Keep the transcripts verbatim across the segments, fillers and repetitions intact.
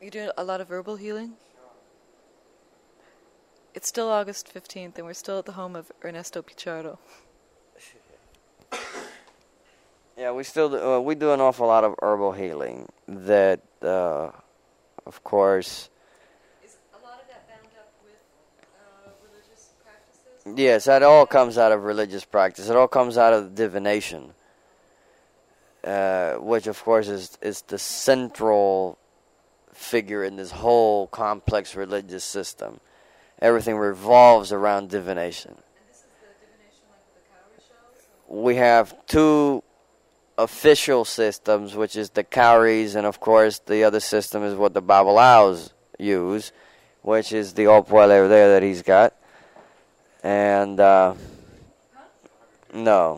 You do a lot of herbal healing? It's still August fifteenth, and we're still at the home of Ernesto Pichardo. Yeah, we still do, uh, we do an awful lot of herbal healing. That, uh, of course. Is a lot of that bound up with uh, religious practices? Yes, that all comes out of religious practice. It all comes out of divination, uh, which, of course, is is the central figure in this whole complex religious system. Everything revolves around divination. And this is the divination like the cowrie shells? We have two official systems, which is the cowries, and of course the other system is what the Babalaos use, which is the opal over there that he's got. And, uh, no.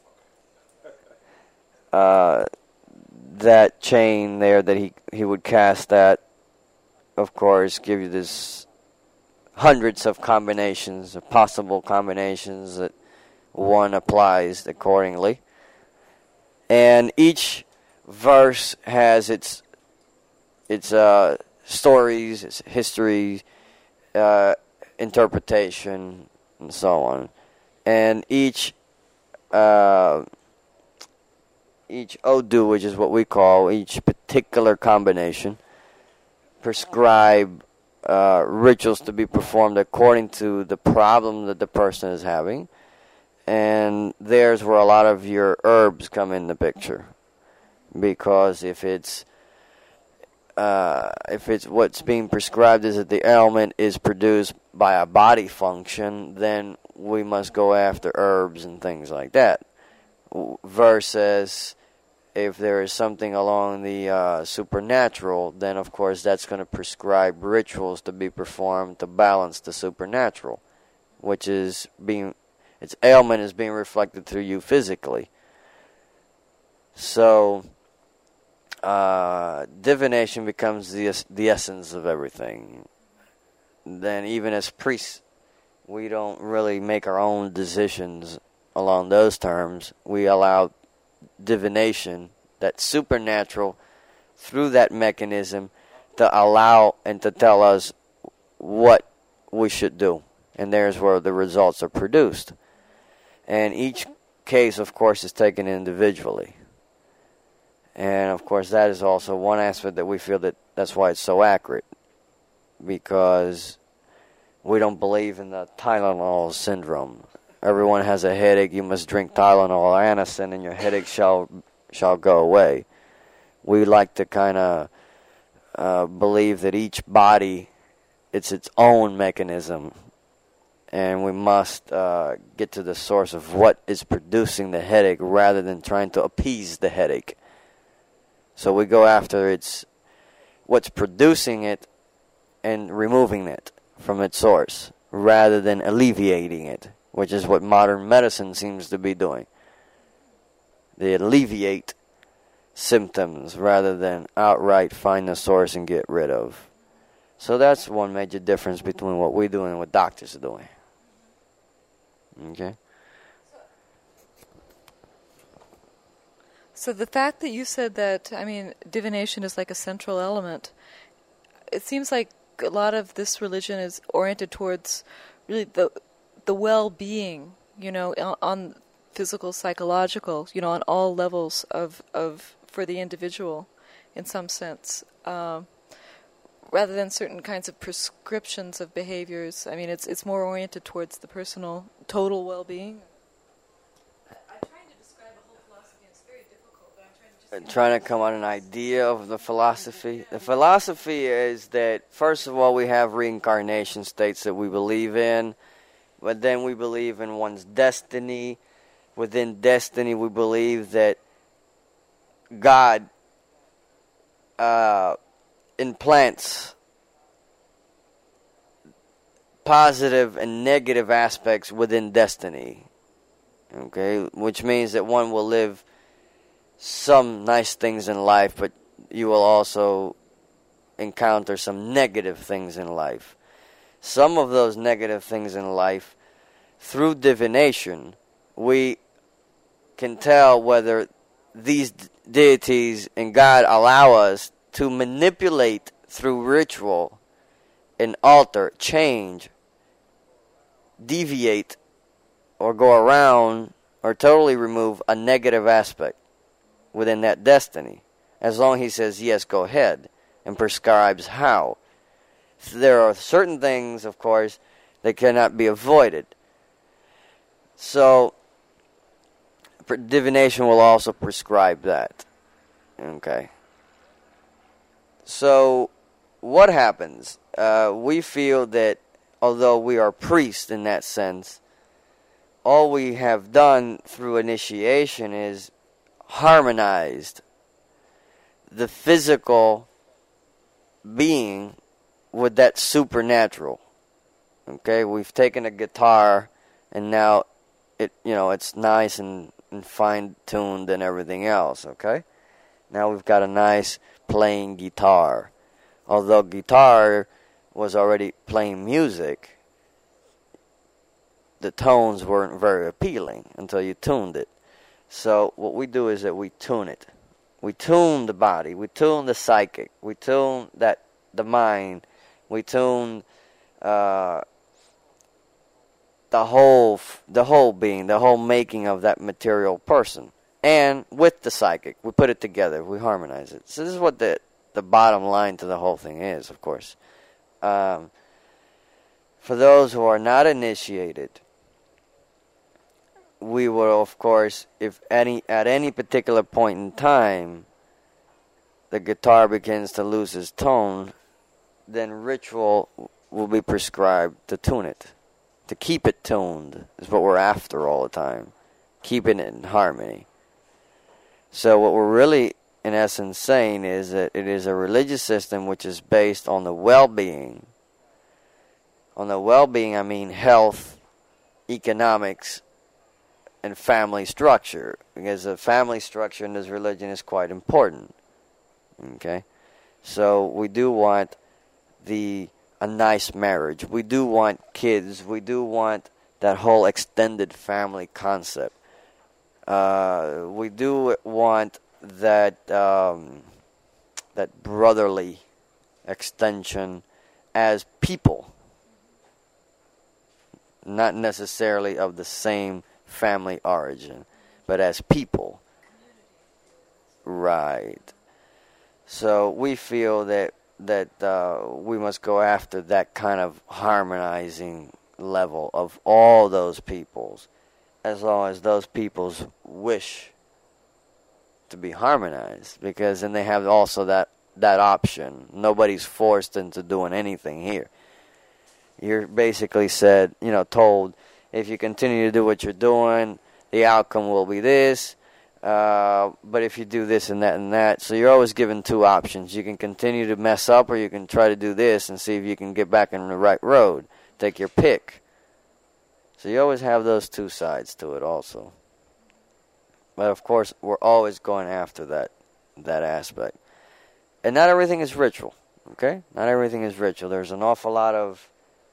Uh, that chain there that he, he would cast that, of course, give you this hundreds of combinations, of possible combinations that one applies accordingly. And each verse has its its uh, stories, its history, uh, interpretation, and so on. And each uh, each Odu, which is what we call each particular combination, prescribe uh, rituals to be performed according to the problem that the person is having. And there's where a lot of your herbs come in the picture, because if it's uh, if it's what's being prescribed is that the ailment is produced by a body function, then we must go after herbs and things like that. Versus if there is something along the uh, supernatural, then of course that's going to prescribe rituals to be performed to balance the supernatural, which is being its ailment is being reflected through you physically. So, uh, divination becomes the the essence of everything. Then even as priests, we don't really make our own decisions along those terms. We allow divination, that supernatural, through that mechanism to allow and to tell us what we should do. And there's where the results are produced. And each case, of course, is taken individually. And, of course, that is also one aspect that we feel that that's why it's so accurate. Because we don't believe in the Tylenol syndrome. Everyone has a headache, you must drink Tylenol or Anacin and your headache shall shall go away. We like to kind of uh, believe that each body, it's its own mechanism. And we must uh, get to the source of what is producing the headache rather than trying to appease the headache. So we go after its what's producing it and removing it from its source rather than alleviating it, which is what modern medicine seems to be doing. They alleviate symptoms rather than outright find the source and get rid of. So that's one major difference between what we do and what doctors are doing. Okay. So the fact that you said that, I mean, divination is like a central element, it seems like a lot of this religion is oriented towards really the the well-being, you know, on, on physical, psychological, you know, on all levels of, of for the individual, in some sense. Um, rather than certain kinds of prescriptions of behaviors. I mean, it's it's more oriented towards the personal, total well-being. I'm trying to describe a whole philosophy, and it's very difficult, but I'm trying to just... I'm trying to come on an idea of the philosophy. The philosophy is that, first of all, we have reincarnation states that we believe in, but then we believe in one's destiny. Within destiny, we believe that God uh, implants positive and negative aspects within destiny. Okay, which means that one will live some nice things in life, but you will also encounter some negative things in life. Some of those negative things in life, through divination, we can tell whether these deities and God allow us to manipulate through ritual and alter, change, deviate, or go around or totally remove a negative aspect within that destiny. As long as he says, yes, go ahead, and prescribes how. There are certain things, of course, that cannot be avoided. So, divination will also prescribe that. Okay. So, what happens? Uh, we feel that although we are priests in that sense, all we have done through initiation is harmonized the physical being with that supernatural. Okay, we've taken a guitar and now it, you know, it's nice and, and fine-tuned and everything else, okay? Now we've got a nice playing guitar. Although guitar was already playing music, the tones weren't very appealing until you tuned it. So what we do is that we tune it. We tune the body. We tune the psychic. We tune that the mind. We tune uh, the whole the whole being, the whole making of that material person, and with the psychic, we put it together. We harmonize it. So this is what the the bottom line to the whole thing is, of course. Um, for those who are not initiated, we will, of course, if any at any particular point in time, the guitar begins to lose its tone, then ritual will be prescribed to tune it, to keep it tuned. Is what we're after all the time, keeping it in harmony. So what we're really, in essence, saying is that it is a religious system which is based on the well-being. On the well-being, I mean health, economics, and family structure, because the family structure in this religion is quite important. Okay, so we do want the a nice marriage. We do want kids. We do want that whole extended family concept. Uh, we do want that um, that brotherly extension as people, not necessarily of the same family origin, but as people. Right. So we feel that that uh, we must go after that kind of harmonizing level of all those peoples, as long as those peoples wish to be harmonized, because then they have also that that option. Nobody's forced into doing anything here. You're basically said, you know, told, if you continue to do what you're doing, the outcome will be this. Uh, but if you do this and that and that, so you're always given two options. You can continue to mess up, or you can try to do this and see if you can get back on the right road. Take your pick. So you always have those two sides to it also. But of course, we're always going after that that aspect. And not everything is ritual, okay? Not everything is ritual. There's an awful lot of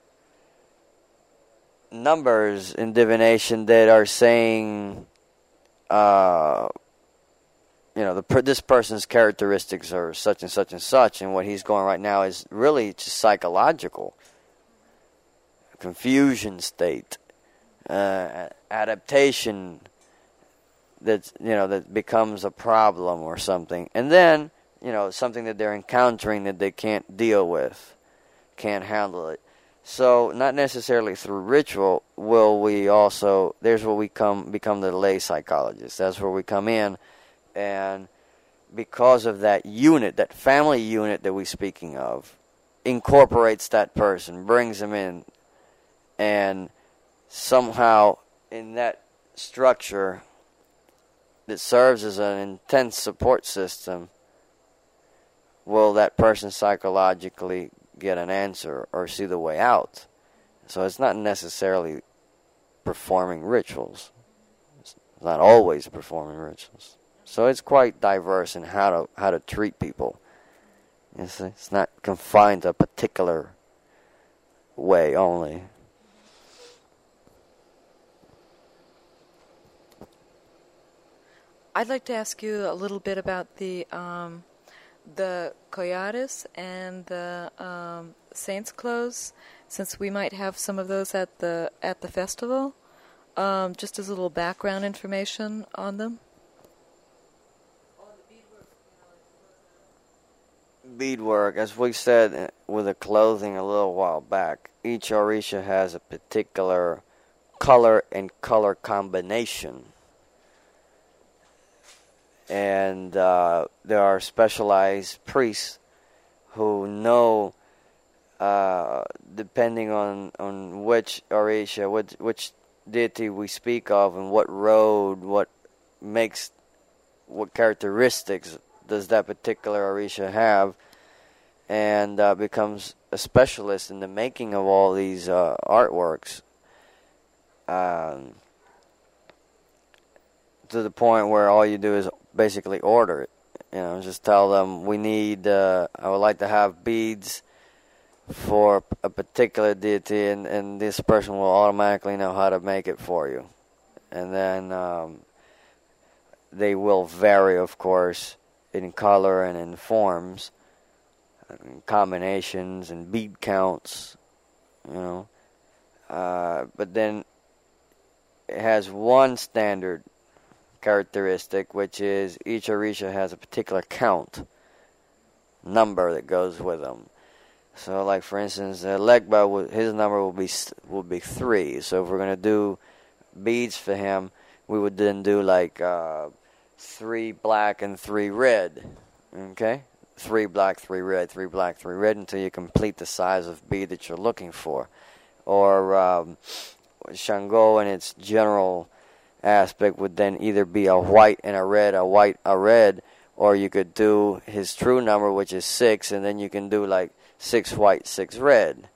numbers in divination that are saying, uh, you know, the per- this person's characteristics are such and such and such, and what he's going right now is really just psychological. Confusion state, uh, adaptation that, you know, that becomes a problem or something. And then, you know, something that they're encountering that they can't deal with, can't handle it. So, not necessarily through ritual will we also, there's where we come become the lay psychologists. That's where we come in, and because of that unit, that family unit that we're speaking of, incorporates that person, brings them in, and somehow in that structure that serves as an intense support system, will that person psychologically get an answer or see the way out. So it's not necessarily performing rituals. It's not always performing rituals. So it's quite diverse in how to how to treat people. It's, it's not confined to a particular way only. I'd like to ask you a little bit about the um, the collares and the um, saints' clothes, since we might have some of those at the at the festival, um, just as a little background information on them. Beadwork, as we said with the clothing a little while back, each Orisha has a particular color and color combination. And uh, there are specialized priests who know, uh, depending on, on which Orisha, which, which deity we speak of, and what road, what makes, what characteristics does that particular Orisha have, and uh, becomes a specialist in the making of all these uh, artworks, um, to the point where all you do is basically order it. You know, just tell them, we need, uh, I would like to have beads for a particular deity, and, and this person will automatically know how to make it for you. And then um, they will vary, of course, in color and in forms, and combinations and bead counts, you know. Uh, but then it has one standard characteristic, which is each Orisha has a particular count, number that goes with them. So, like for instance, uh, Legba, his number will be will be three. So if we're gonna do beads for him, we would then do like uh, three black and three red. Okay, three black, three red, three black, three red, until you complete the size of bead that you're looking for. Or um, Shango, in its general aspect, would then either be a white and a red, a white, a red, or you could do his true number, which is six, and then you can do like six white, six red.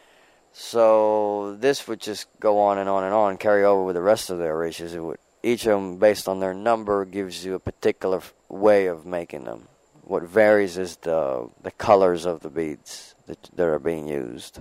So this would just go on and on and on, carry over with the rest of the Orishas. It would, each of them, based on their number, gives you a particular way of making them. What varies is the the colors of the beads that, that are being used.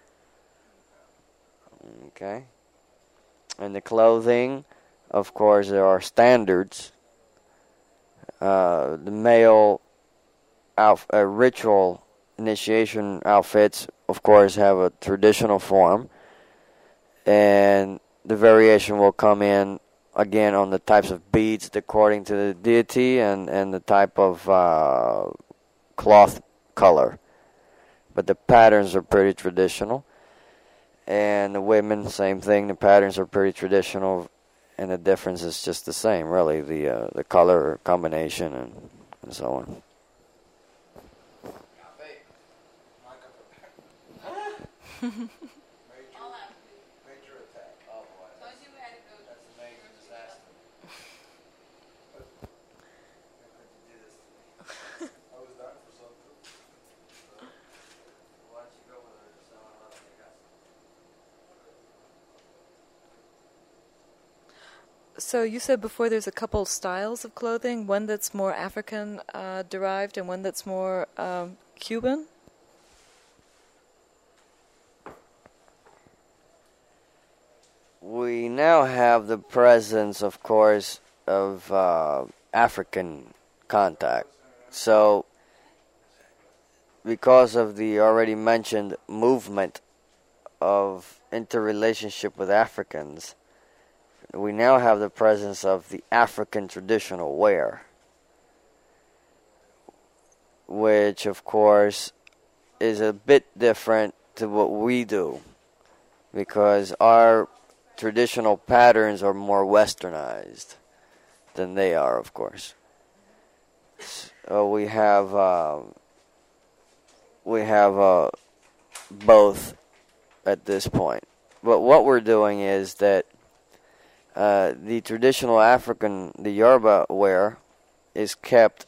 Okay. And the clothing, of course, there are standards. Uh, the male outf- uh, ritual initiation outfits, of course, have a traditional form, and the variation will come in again on the types of beads according to the deity and, and the type of uh, cloth color. But the patterns are pretty traditional. And the women, same thing. The patterns are pretty traditional, and the difference is just the same, really. The uh, the color combination and, and so on. So you said before there's a couple styles of clothing, one that's more African uh, derived and one that's more um, Cuban? We now have the presence, of course, of uh, African contact. So, because of the already mentioned movement of interrelationship with Africans, we now have the presence of the African traditional wear, which, of course, is a bit different to what we do, because our traditional patterns are more westernized than they are, of course. So we have uh, we have uh, both at this point. But what we're doing is that uh, the traditional African, the Yoruba wear, is kept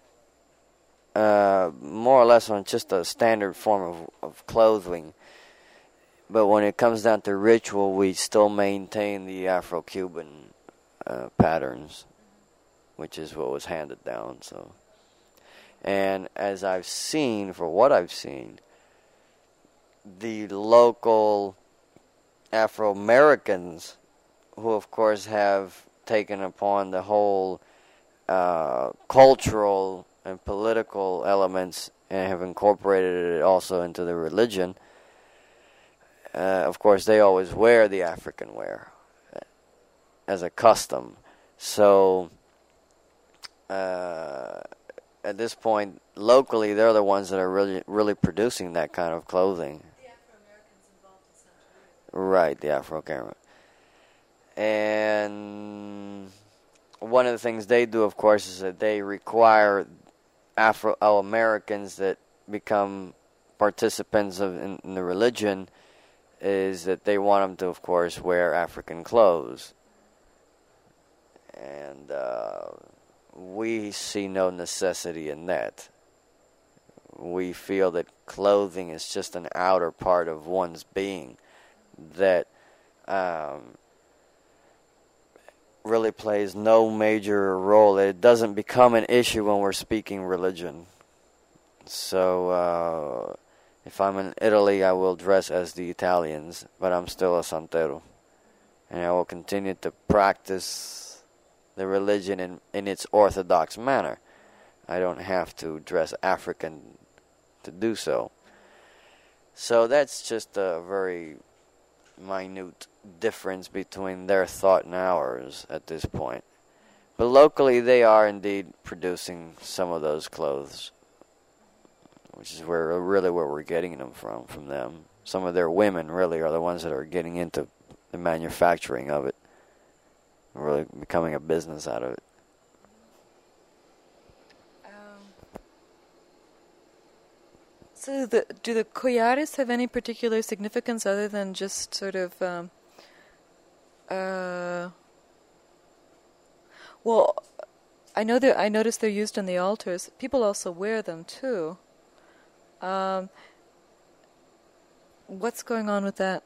uh, more or less on just a standard form of, of clothing. But when it comes down to ritual, we still maintain the Afro-Cuban uh, patterns, which is what was handed down. So, and as I've seen, for what I've seen, the local Afro-Americans, who of course have taken upon the whole uh, cultural and political elements and have incorporated it also into the religion, uh, of course, they always wear the African wear as a custom. So uh, at this point, locally, they're the ones that are really, really producing that kind of clothing. The Afro-Americans involved in Santeria. Right, the Afro-American. And one of the things they do, of course, is that they require Afro-Americans that become participants of in, in the religion, is that they want them to, of course, wear African clothes. And uh, we see no necessity in that. We feel that clothing is just an outer part of one's being that um, really plays no major role. It doesn't become an issue when we're speaking religion. So uh, if I'm in Italy, I will dress as the Italians, but I'm still a Santero. And I will continue to practice the religion in, in its orthodox manner. I don't have to dress African to do so. So that's just a very minute difference between their thought and ours at this point. But locally, they are indeed producing some of those clothes, which is where really where we're getting them from, from them. Some of their women really are the ones that are getting into the manufacturing of it, really becoming a business out of it. Um, so the, do the collares have any particular significance other than just sort of, um, uh, well, I know that I noticed they're used on the altars. People also wear them too. Um, what's going on with that?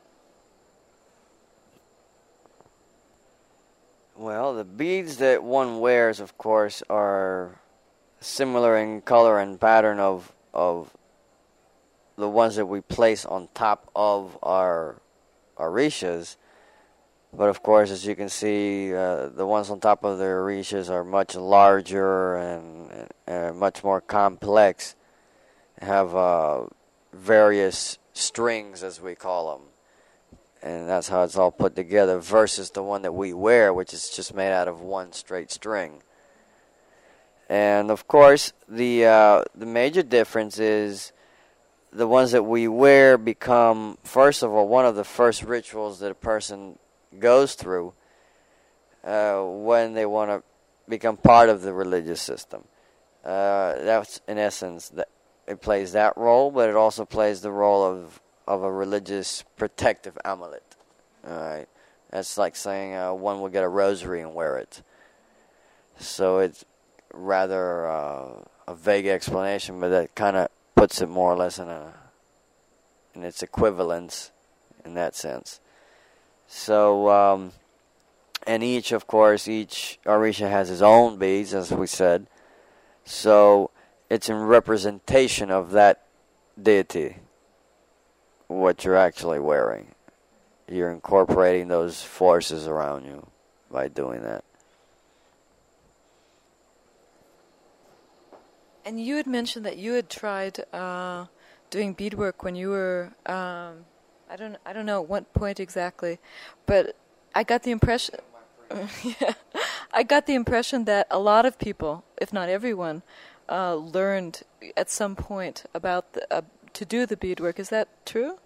Well, the beads that one wears, of course, are similar in color and pattern of of the ones that we place on top of our orishas. But of course, as you can see, uh, the ones on top of the orishas are much larger and, and much more complex. Have uh, various strings, as we call them. And that's how it's all put together, versus the one that we wear, which is just made out of one straight string. And of course, the uh, the major difference is the ones that we wear become, first of all, one of the first rituals that a person goes through uh, when they want to become part of the religious system. Uh, that's, in essence, that it plays that role, but it also plays the role of of a religious protective amulet. All right, that's like saying uh, one will get a rosary and wear it. So it's rather uh, a vague explanation, but that kind of puts it more or less in a in its equivalence in that sense. So, um, and each, of course, each Orisha has his own beads, as we said. So it's in representation of that deity, what you're actually wearing. You're incorporating those forces around you by doing that. And you had mentioned that you had tried uh, doing beadwork when you were, um, I don't, I don't know at what point exactly, but I got the impression, yeah, I got the impression that a lot of people, if not everyone, uh, learned at some point about the, uh, to do the beadwork. Is that true?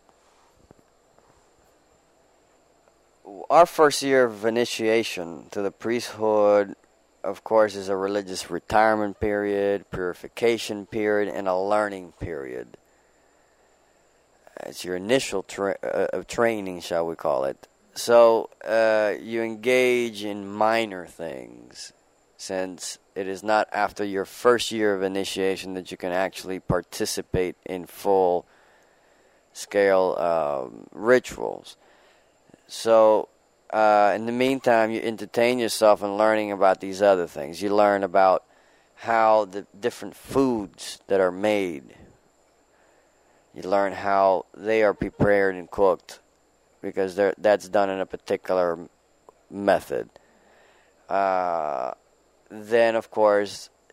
Our first year of initiation to the priesthood, of course, is a religious retirement period, purification period, and a learning period. It's your initial tra- uh, training, shall we call it. So uh, you engage in minor things, since it is not after your first year of initiation that you can actually participate in full-scale uh, rituals. So uh, in the meantime, you entertain yourself in learning about these other things. You learn about how the different foods that are made, you learn how they are prepared and cooked, because that's done in a particular method. Uh, then, of course,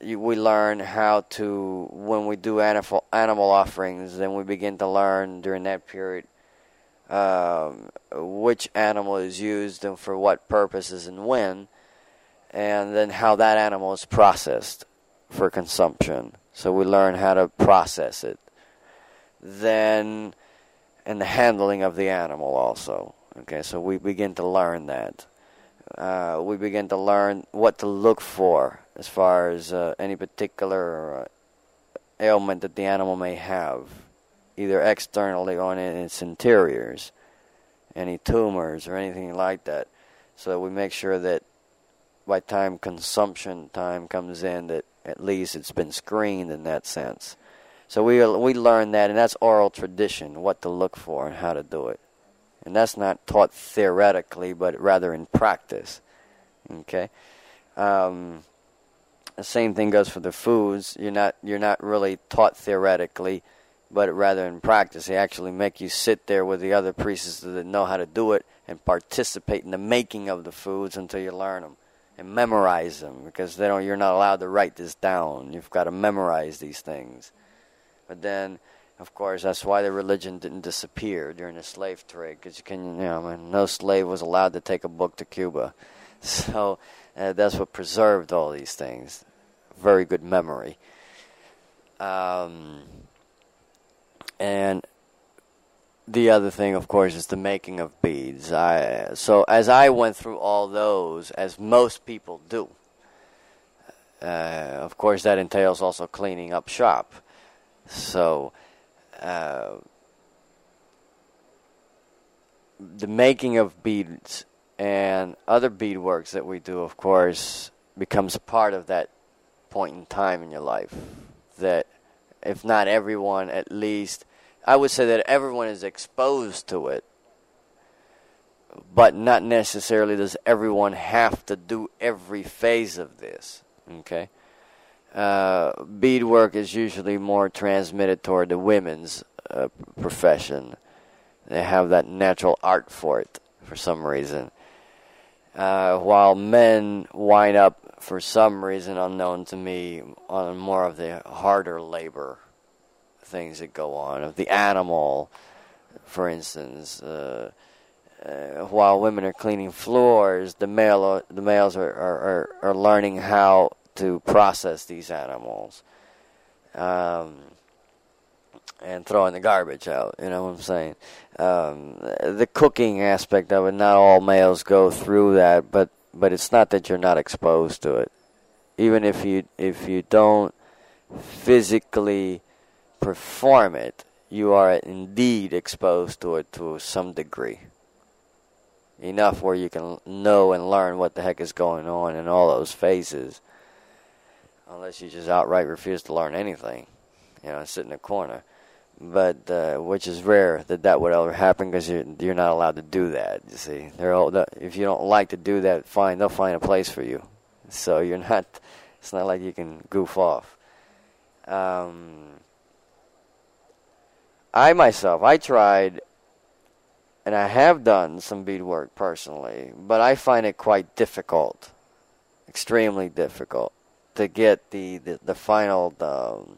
you, we learn how to, when we do animal, animal offerings, then we begin to learn during that period um, which animal is used and for what purposes and when, and then how that animal is processed for consumption. So we learn how to process it. Then, and the handling of the animal also. Okay, so we begin to learn that. Uh, we begin to learn what to look for as far as uh, any particular uh, ailment that the animal may have, either externally or in its interiors, any tumors or anything like that. So we make sure that by time consumption time comes in, that at least it's been screened in that sense. So we we learn that, and that's oral tradition, what to look for and how to do it. And that's not taught theoretically, but rather in practice. Okay? Um, the same thing goes for the foods. You're not you're not really taught theoretically, but rather in practice. They actually make you sit there with the other priests that know how to do it and participate in the making of the foods until you learn them and memorize them, because they don't. You're not allowed to write this down. You've got to memorize these things. But then, of course, that's why the religion didn't disappear during the slave trade, because you can, you know, I mean, no slave was allowed to take a book to Cuba. So uh, that's what preserved all these things. Very good memory. Um, and the other thing, of course, is the making of beads. I, so as I went through all those, as most people do, uh, of course, that entails also cleaning up shop. So, uh, the making of beads and other beadworks that we do, of course, becomes a part of that point in time in your life. That, if not everyone, at least, I would say that everyone is exposed to it, but not necessarily does everyone have to do every phase of this. Okay? Uh, beadwork is usually more transmitted toward the women's uh, profession. They have that natural art for it for some reason. Uh, while men wind up, for some reason unknown to me, on more of the harder labor things that go on, of the animal, for instance. Uh, uh, while women are cleaning floors, the male the males are, are, are, are learning how to process these animals, um, and throwing the garbage out, you know what I'm saying? Um, the cooking aspect of it, not all males go through that, but, but it's not that you're not exposed to it. Even if you if you don't physically perform it, you are indeed exposed to it to some degree. Enough where you can know and learn what the heck is going on in all those phases. Unless you just outright refuse to learn anything, you know, and sit in a corner. But, uh, which is rare that that would ever happen, because you're, you're not allowed to do that, you see. They're all, if you don't like to do that, fine, they'll find a place for you. So you're not, it's not like you can goof off. Um, I myself, I tried, and I have done some beadwork personally, but I find it quite difficult, extremely difficult, to get the, the, the final, um,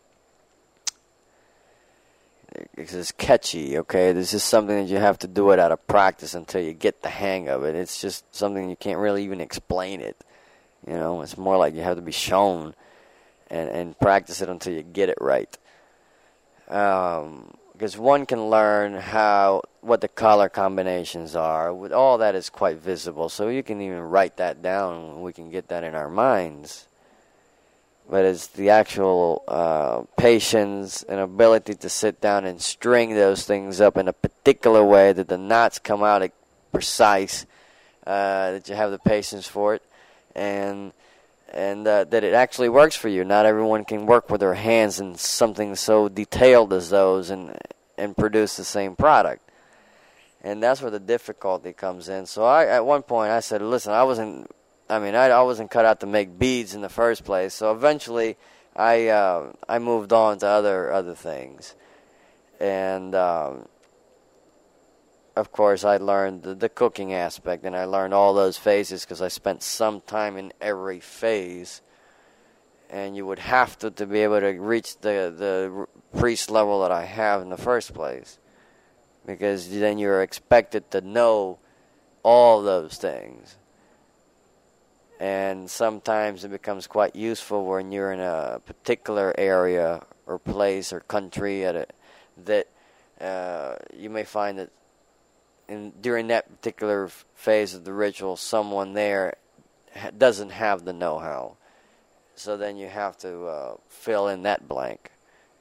it's catchy, okay? This is something that you have to do it out of practice until you get the hang of it. It's just something you can't really even explain it, you know? It's more like you have to be shown and, and practice it until you get it right. Um, because one can learn how, what the color combinations are. With all that is quite visible, so you can even write that down. We can get that in our minds. But it's the actual uh, patience and ability to sit down and string those things up in a particular way that the knots come out precise, uh, that you have the patience for it, and and uh, that it actually works for you. Not everyone can work with their hands in something so detailed as those and and produce the same product. And that's where the difficulty comes in. So I, at one point, I said, listen, I wasn't... I mean, I, I wasn't cut out to make beads in the first place. So eventually, I uh, I moved on to other other things, and um, of course, I learned the, the cooking aspect, and I learned all those phases because I spent some time in every phase, and you would have to to be able to reach the the priest level that I have in the first place, because then you're expected to know all those things. And sometimes it becomes quite useful when you're in a particular area or place or country at a, that uh, you may find that in, during that particular phase of the ritual, someone there ha- doesn't have the know-how. So then you have to uh, fill in that blank,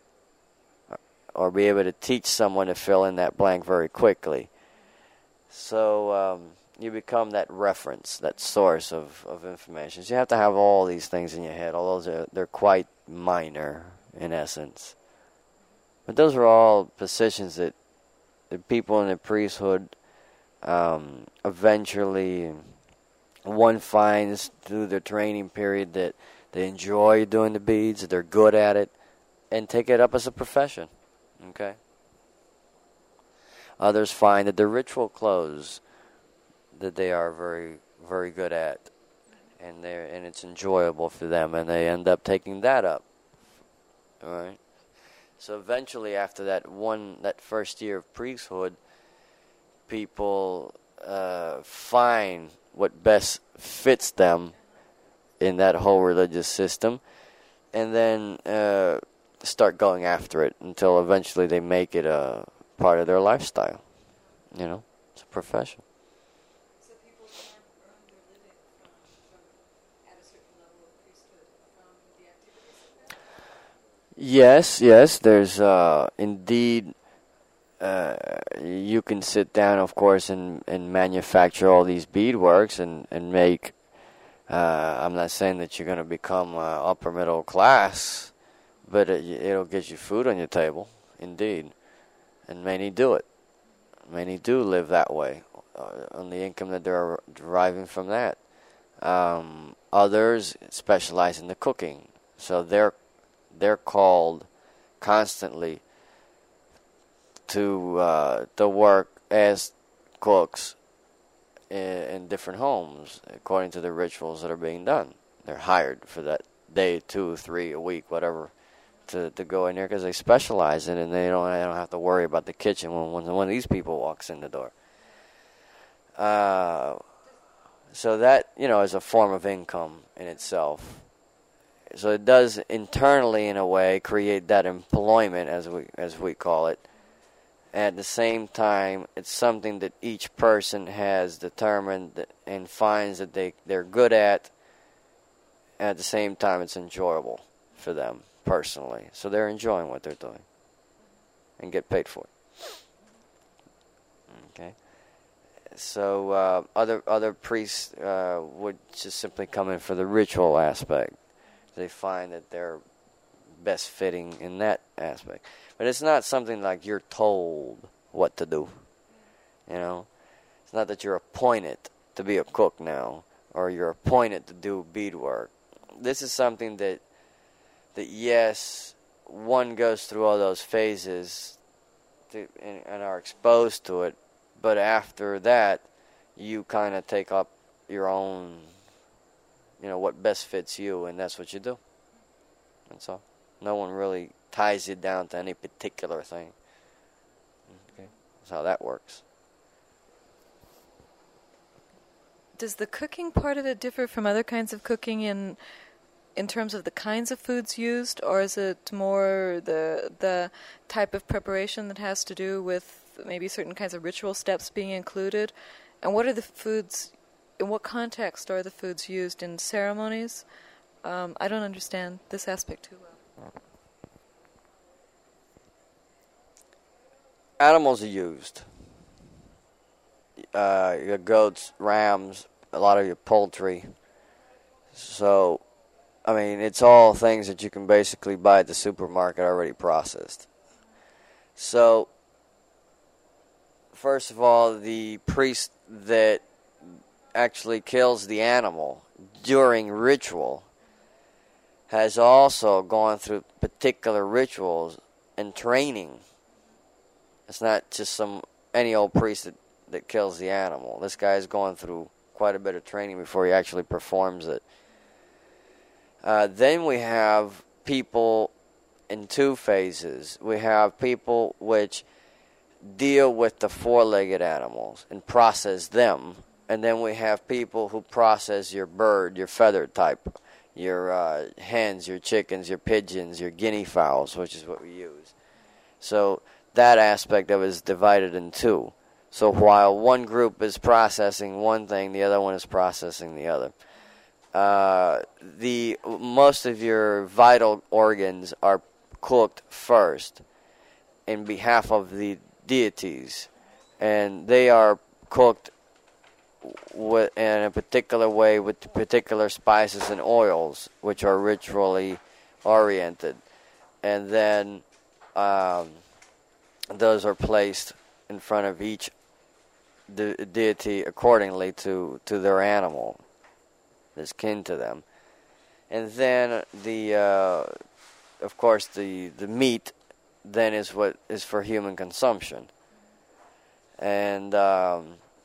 or be able to teach someone to fill in that blank very quickly. So um, you become that reference, that source of, of information. So you have to have all these things in your head, although they're, they're quite minor in essence. But those are all positions that the people in the priesthood um, eventually, one finds through their training period that they enjoy doing the beads, that they're good at it, and take it up as a profession. Okay? Others find that the ritual clothes that they are very, very good at, and they and it's enjoyable for them, and they end up taking that up. All right. So eventually, after that one, that first year of priesthood, people uh, find what best fits them in that whole religious system, and then uh, start going after it until eventually they make it a part of their lifestyle. You know, it's a profession. So people can earn their living from, from at a certain level of priesthood from the activities of that? Yes, yes. There's uh, indeed. Uh, you can sit down, of course, and, and manufacture all these beadworks and and make. Uh, I'm not saying that you're going to become uh, upper middle class, but it, it'll get you food on your table, indeed. And many do it. Many do live that way, uh, on the income that they're deriving from that. Um, others specialize in the cooking, so they're they're called constantly to uh, to work as cooks in different homes according to the rituals that are being done. They're hired for that day, two, three, a week, whatever, to, to go in there because they specialize in it, and they don't they don't have to worry about the kitchen when when one of these people walks in the door. Uh, so that, you know, is a form of income in itself. So it does internally, in a way, create that employment, as we as we call it. At the same time, it's something that each person has determined that, and finds that they, they're good at. At the same time, it's enjoyable for them personally. So they're enjoying what they're doing and get paid for it. Okay. So uh, other other priests uh, would just simply come in for the ritual aspect. They find that they're best fitting in that aspect. But it's not something like you're told what to do. You know? It's not that you're appointed to be a cook now, or you're appointed to do beadwork. This is something that, that yes, one goes through all those phases to, and, and are exposed to it, but after that, you kind of take up your own, you know, what best fits you, and that's what you do. That's all. No one really ties you down to any particular thing. Okay, that's how that works. Does the cooking part of it differ from other kinds of cooking in in terms of the kinds of foods used, or is it more the the type of preparation that has to do with maybe certain kinds of ritual steps being included? And what are the foods, in what context are the foods used? In ceremonies? Um, I don't understand this aspect too well. Animals are used. Uh, your goats, rams, a lot of your poultry. So, I mean, it's all things that you can basically buy at the supermarket already processed. So, first of all, the priest that actually kills the animal during ritual has also gone through particular rituals and training. It's not just some any old priest that, that kills the animal. This guy is going through quite a bit of training before he actually performs it. Uh, then we have people in two phases. We have people which deal with the four-legged animals and process them. And then we have people who process your bird, your feathered type, your uh, hens, your chickens, your pigeons, your guinea fowls, which is what we use. So that aspect of it is divided in two. So while one group is processing one thing, the other one is processing the other. Uh, the most of your vital organs are cooked first in behalf of the deities, and they are cooked with, in a particular way with particular spices and oils, which are ritually oriented, and then um, those are placed in front of each de- deity accordingly to, to their animal that's kin to them. And then the uh, of course the, the meat then is what is for human consumption. And um,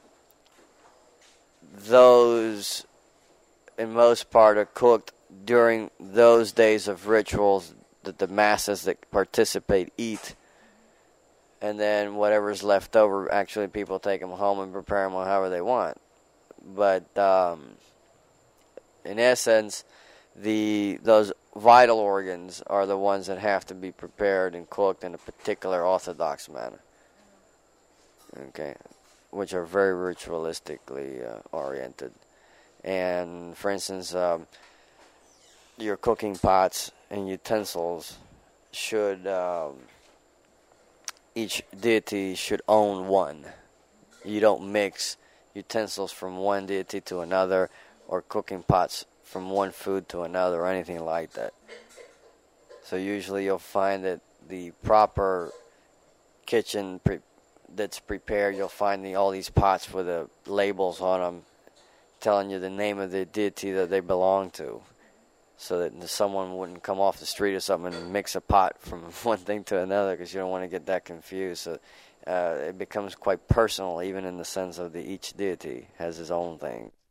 those in most part are cooked during those days of rituals that the masses that participate eat. And then whatever's left over, actually people take them home and prepare them however they want. But um, in essence, the those vital organs are the ones that have to be prepared and cooked in a particular orthodox manner. Okay, which are very ritualistically uh, oriented. And for instance, um, your cooking pots and utensils should, um, each deity should own one. You don't mix utensils from one deity to another, or cooking pots from one food to another, or anything like that. So usually you'll find that the proper kitchen pre- that's prepared, you'll find the, all these pots with the labels on them telling you the name of the deity that they belong to, so that someone wouldn't come off the street or something and mix a pot from one thing to another, because you don't want to get that confused. So uh, it becomes quite personal, even in the sense of the each deity has his own thing.